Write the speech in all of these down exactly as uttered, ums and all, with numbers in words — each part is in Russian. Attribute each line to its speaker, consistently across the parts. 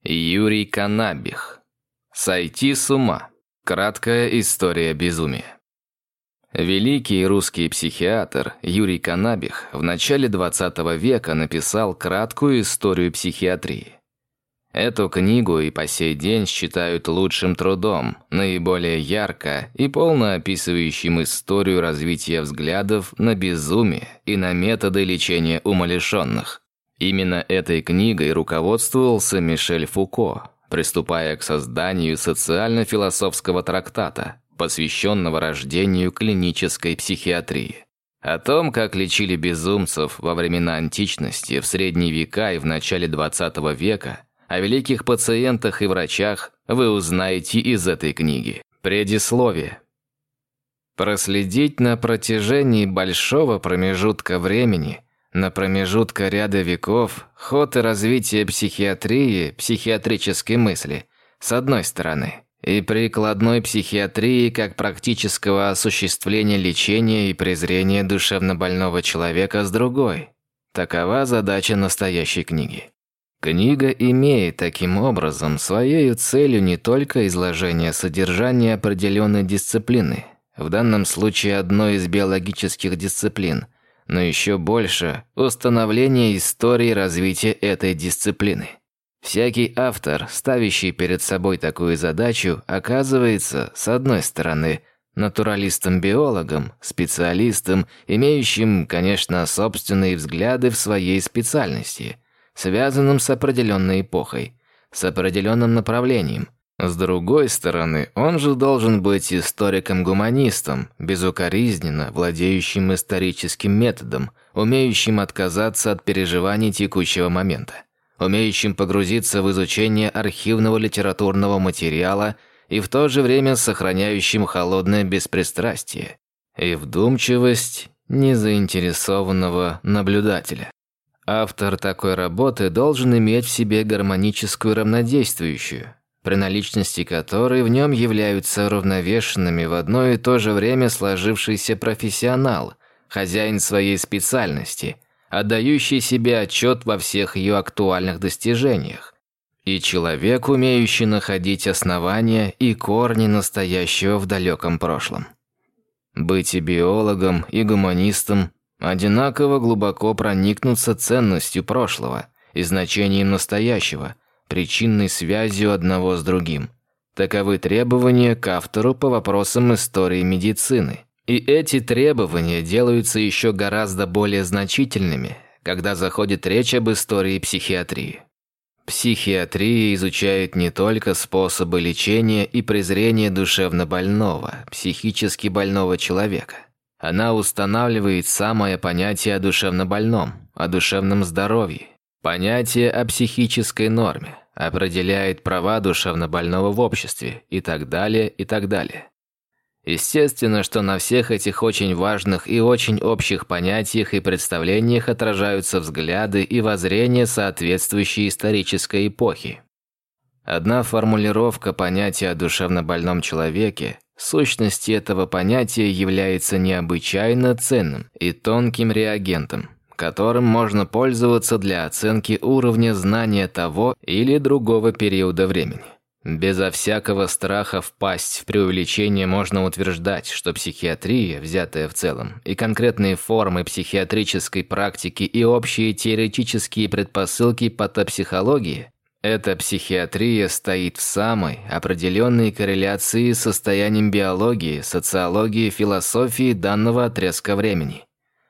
Speaker 1: Юрий Канабих. «Сойти с ума. Краткая история безумия». Великий русский психиатр Юрий Канабих в начале двадцатого века написал краткую историю психиатрии. Эту книгу и по сей день считают лучшим трудом, наиболее ярко и полно описывающим историю развития взглядов на безумие и на методы лечения умалишенных. Именно этой книгой руководствовался Мишель Фуко, приступая к созданию социально-философского трактата, посвященного рождению клинической психиатрии. О том, как лечили безумцев во времена античности, в средние века и в начале двадцатого века, о великих пациентах и врачах вы узнаете из этой книги. Предисловие. Проследить на протяжении большого промежутка времени, на промежутка ряда веков, ход и развитие психиатрии, психиатрической мысли, с одной стороны, и прикладной психиатрии как практического осуществления лечения и презрения душевнобольного человека с другой. Такова задача настоящей книги. Книга имеет таким образом своей целью не только изложение содержания определенной дисциплины, в данном случае одной из биологических дисциплин, но еще больше установление истории развития этой дисциплины. Всякий автор, ставящий перед собой такую задачу, оказывается, с одной стороны, натуралистом-биологом, специалистом, имеющим, конечно, собственные взгляды в своей специальности, связанным с определенной эпохой, с определенным направлением. С другой стороны, он же должен быть историком-гуманистом, безукоризненно владеющим историческим методом, умеющим отказаться от переживаний текущего момента, умеющим погрузиться в изучение архивного литературного материала и в то же время сохраняющим холодное беспристрастие и вдумчивость незаинтересованного наблюдателя. Автор такой работы должен иметь в себе гармоническую равнодействующую, при наличности которой в нем являются уравновешенными в одно и то же время сложившийся профессионал, хозяин своей специальности, отдающий себе отчет во всех ее актуальных достижениях, и человек, умеющий находить основания и корни настоящего в далеком прошлом. Быть и биологом, и гуманистом одинаково глубоко проникнуться ценностью прошлого и значением настоящего, причинной связью одного с другим. Таковы требования к автору по вопросам истории медицины. И эти требования делаются еще гораздо более значительными, когда заходит речь об истории психиатрии. Психиатрия изучает не только способы лечения и презрения душевнобольного, психически больного человека. Она устанавливает самое понятие о душевнобольном, о душевном здоровье, понятие о психической норме, определяет права душевнобольного в обществе и так далее, и так далее. Естественно, что на всех этих очень важных и очень общих понятиях и представлениях отражаются взгляды и воззрения соответствующей исторической эпохи. Одна формулировка понятия о душевнобольном человеке, сущность этого понятия является необычайно ценным и тонким реагентом, которым можно пользоваться для оценки уровня знания того или другого периода времени. Безо всякого страха впасть в преувеличение можно утверждать, что психиатрия, взятая в целом, и конкретные формы психиатрической практики и общие теоретические предпосылки патопсихологии – эта психиатрия стоит в самой определенной корреляции с состоянием биологии, социологии, философии данного отрезка времени.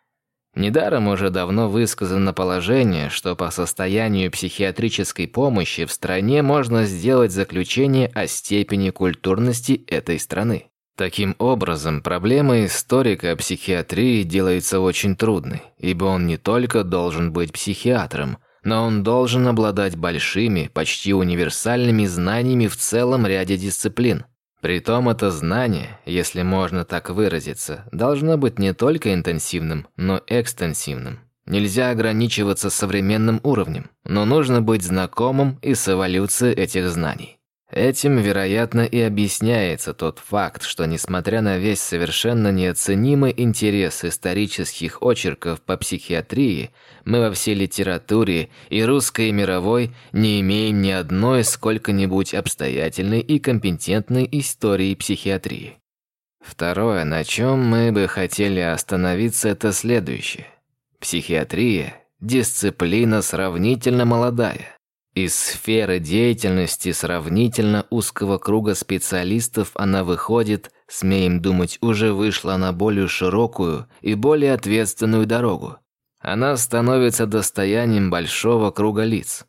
Speaker 1: Недаром уже давно высказано положение, что по состоянию психиатрической помощи в стране можно сделать заключение о степени культурности этой страны. Таким образом, проблема историка психиатрии делается очень трудной, ибо он не только должен быть психиатром, но он должен обладать большими, почти универсальными знаниями в целом ряде дисциплин. Притом это знание, если можно так выразиться, должно быть не только интенсивным, но экстенсивным. Нельзя ограничиваться современным уровнем, но нужно быть знакомым и с эволюцией этих знаний. Этим, вероятно, и объясняется тот факт, что, несмотря на весь совершенно неоценимый интерес исторических очерков по психиатрии, мы во всей литературе, и русской, и мировой, не имеем ни одной сколько-нибудь обстоятельной и компетентной истории психиатрии. Второе, на чем мы бы хотели остановиться, это следующее. Психиатрия – дисциплина сравнительно молодая. Из сферы деятельности сравнительно узкого круга специалистов она выходит, смеем думать, уже вышла на более широкую и более ответственную дорогу. Она становится достоянием большого круга лиц.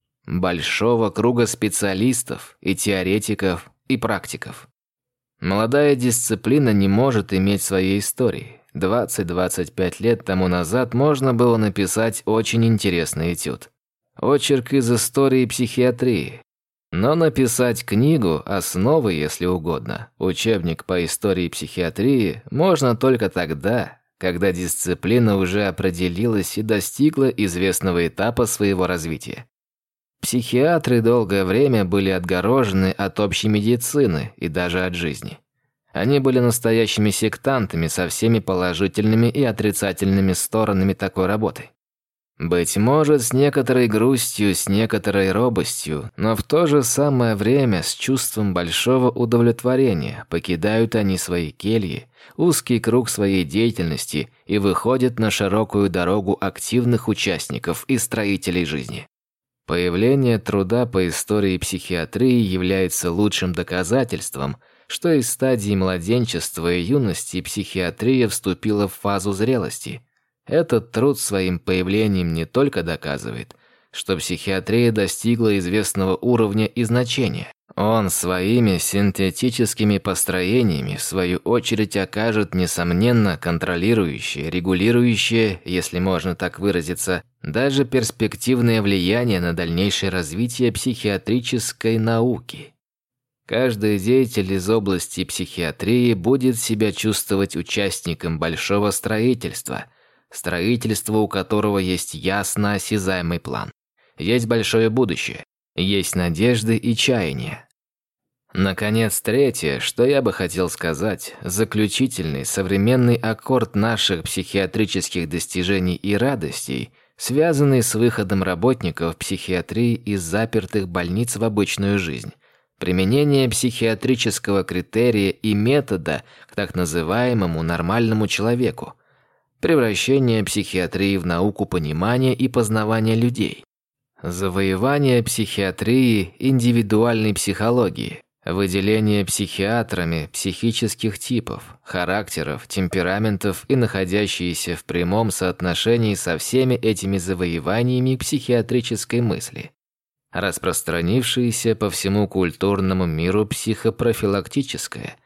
Speaker 1: Большого круга специалистов и теоретиков и практиков. Молодая дисциплина не может иметь своей истории. двадцать-двадцать пять лет тому назад можно было написать очень интересный этюд. Очерк из истории психиатрии. Но написать книгу, основы, если угодно, учебник по истории психиатрии, можно только тогда, когда дисциплина уже определилась и достигла известного этапа своего развития. Психиатры долгое время были отгорожены от общей медицины и даже от жизни. Они были настоящими сектантами со всеми положительными и отрицательными сторонами такой работы. Быть может, с некоторой грустью, с некоторой робостью, но в то же самое время с чувством большого удовлетворения покидают они свои кельи, узкий круг своей деятельности и выходят на широкую дорогу активных участников и строителей жизни. Появление труда по истории психиатрии является лучшим доказательством, что из стадии младенчества и юности психиатрия вступила в фазу зрелости. Этот труд своим появлением не только доказывает, что психиатрия достигла известного уровня и значения. Он своими синтетическими построениями, в свою очередь, окажет, несомненно, контролирующее, регулирующее, если можно так выразиться, даже перспективное влияние на дальнейшее развитие психиатрической науки. Каждый деятель из области психиатрии будет себя чувствовать участником большого строительства – строительство, у которого есть ясно осязаемый план. Есть большое будущее, есть надежды и чаяния. Наконец, третье, что я бы хотел сказать, заключительный современный аккорд наших психиатрических достижений и радостей, связанный с выходом работников психиатрии из запертых больниц в обычную жизнь. Применение психиатрического критерия и метода к так называемому нормальному человеку. Превращение психиатрии в науку понимания и познавания людей. Завоевание психиатрии индивидуальной психологии. Выделение психиатрами психических типов, характеров, темпераментов и находящиеся в прямом соотношении со всеми этими завоеваниями психиатрической мысли. Распространившееся по всему культурному миру психопрофилактическое,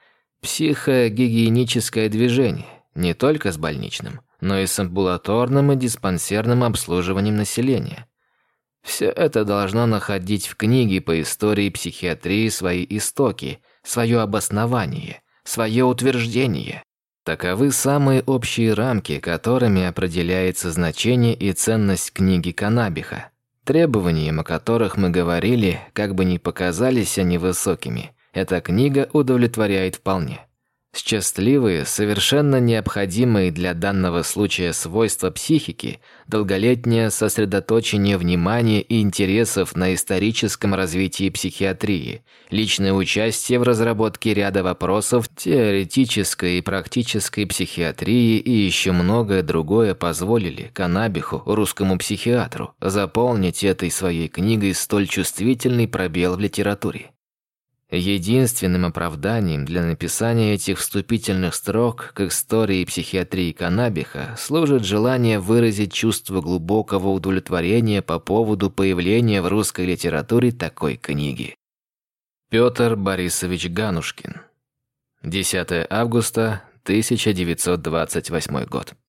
Speaker 1: психогигиеническое движение. Не только с больничным, но и с амбулаторным и диспансерным обслуживанием населения. Все это должно находить в книге по истории психиатрии свои истоки, свое обоснование, свое утверждение. Таковы самые общие рамки, которыми определяется значение и ценность книги Канабиха. Требованиям, о которых мы говорили, как бы ни показались они высокими, эта книга удовлетворяет вполне. Счастливые, совершенно необходимые для данного случая свойства психики, долголетнее сосредоточение внимания и интересов на историческом развитии психиатрии, личное участие в разработке ряда вопросов теоретической и практической психиатрии и еще многое другое позволили Канабиху, русскому психиатру, заполнить этой своей книгой столь чувствительный пробел в литературе. Единственным оправданием для написания этих вступительных строк к истории психиатрии Канабиха служит желание выразить чувство глубокого удовлетворения по поводу появления в русской литературе такой книги. Петр Борисович Ганушкин. десятое августа тысяча девятьсот двадцать восьмой год.